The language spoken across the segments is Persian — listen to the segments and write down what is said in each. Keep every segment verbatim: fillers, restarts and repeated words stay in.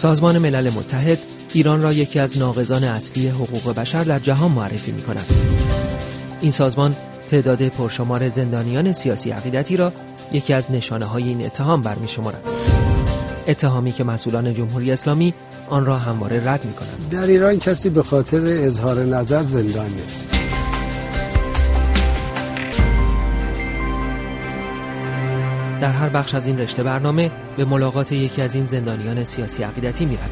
سازمان ملل متحد ایران را یکی از ناقضان اصلی حقوق بشر در جهان معرفی می‌کند. این سازمان تعداد پرشمار زندانیان سیاسی عقیدتی را یکی از نشانه‌های این اتهام برمی‌شمارد. اتهامی که مسئولان جمهوری اسلامی آن را همواره رد می‌کنند. در ایران کسی به خاطر اظهار نظر زندان نیست. در هر بخش از این رشته برنامه به ملاقات یکی از این زندانیان سیاسی عقیدتی می‌رویم.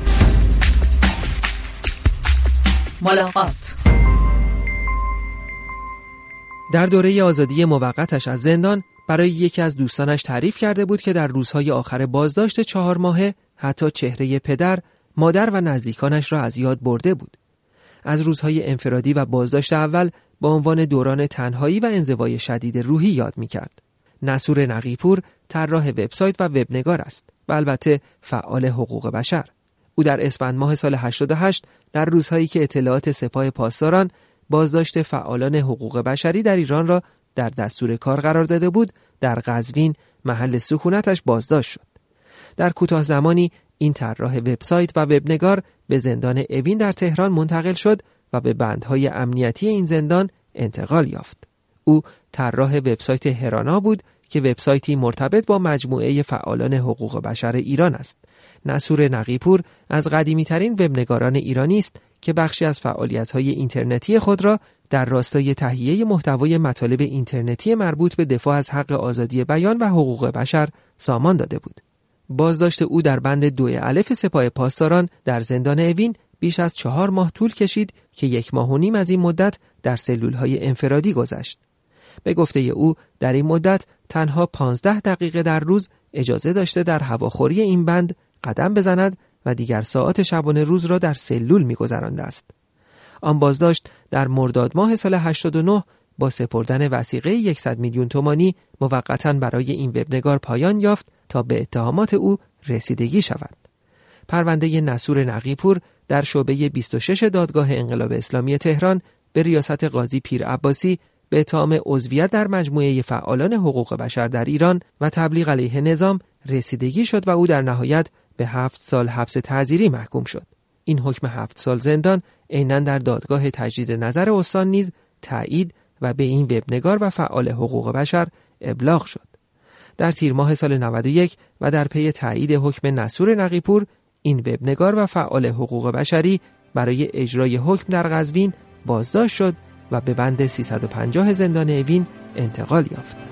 ملاقات. در دوره آزادی موقتش از زندان برای یکی از دوستانش تعریف کرده بود که در روزهای آخر بازداشت چهار ماهه حتی چهره پدر، مادر و نزدیکانش را از یاد برده بود. از روزهای انفرادی و بازداشت اول با عنوان دوران تنهایی و انزوای شدید روحی یاد می‌کرد. نصور نقی‌پور طراح وبسایت و وبنگار است و البته فعال حقوق بشر. او در اسفند ماه سال هشتاد و هشت در روزهایی که اطلاعات سپاه پاسداران بازداشت فعالان حقوق بشری در ایران را در دستور کار قرار داده بود، در قزوین محل سکونتش بازداشت شد. در کوتاه زمانی این طراح وبسایت و وبنگار به زندان اوین در تهران منتقل شد و به بندهای امنیتی این زندان انتقال یافت. او طراح وبسایت هرانا بود که وبسایتی مرتبط با مجموعه فعالان حقوق بشر ایران است. نصور نقی‌پور از قدیمی‌ترین وبنگاران ایرانی است که بخشی از فعالیت‌های اینترنتی خود را در راستای تهیه محتوای مطالب اینترنتی مربوط به دفاع از حق آزادی بیان و حقوق بشر سامان داده بود. بازداشت او در بند دو الف سپاه پاسداران در زندان اوین بیش از چهار ماه طول کشید که یک ماه و نیم از این مدت در سلول‌های انفرادی گذشت. به گفته او در این مدت تنها پانزده دقیقه در روز اجازه داشته در هواخوری این بند قدم بزند و دیگر ساعات شبانه روز را در سلول می‌گذرانده است. آن بازداشت در مرداد ماه سال هشتاد و نه با سپردن وثیقه صد میلیون تومانی موقتاً برای این وبنگار پایان یافت تا به اتهامات او رسیدگی شود. پرونده نصور نقی‌پور در شعبه بیست و شش دادگاه انقلاب اسلامی تهران به ریاست قاضی پیر عباسی به اتهام عضویت در مجموعه فعالان حقوق بشر در ایران و تبلیغ علیه نظام رسیدگی شد و او در نهایت به هفت سال حبس تعزیری محکوم شد. این حکم هفت سال زندان عیناً در دادگاه تجدید نظر استان نیز تایید و به این وبنگار و فعال حقوق بشر ابلاغ شد. در تیر ماه سال نود و یک و در پی تایید حکم نصور نقی‌پور، این وبنگار و فعال حقوق بشری برای اجرای حکم در قزوین بازداشت شد و به بند سیصد و پنجاه زندان اوین انتقال یافت.